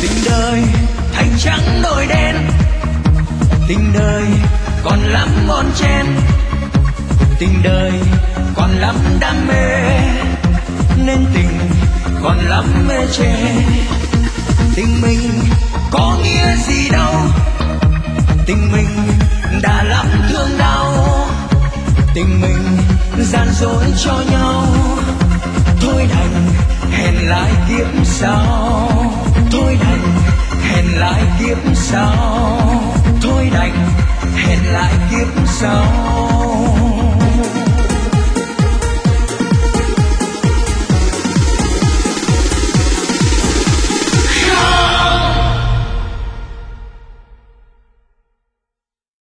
Tình đời thành trắng đổi đen, tình đời còn lắm bon chen, tình đời còn lắm đam mê, nên tình còn lắm mê chê. Tình mình có nghĩa gì đâu, tình mình đã lắm thương đau, tình mình gian dối cho nhau. Thôi đành hẹn lại kiếp sau, thôi đành hẹn lại kiếp sau, thôi đành hẹn lại kiếp sau.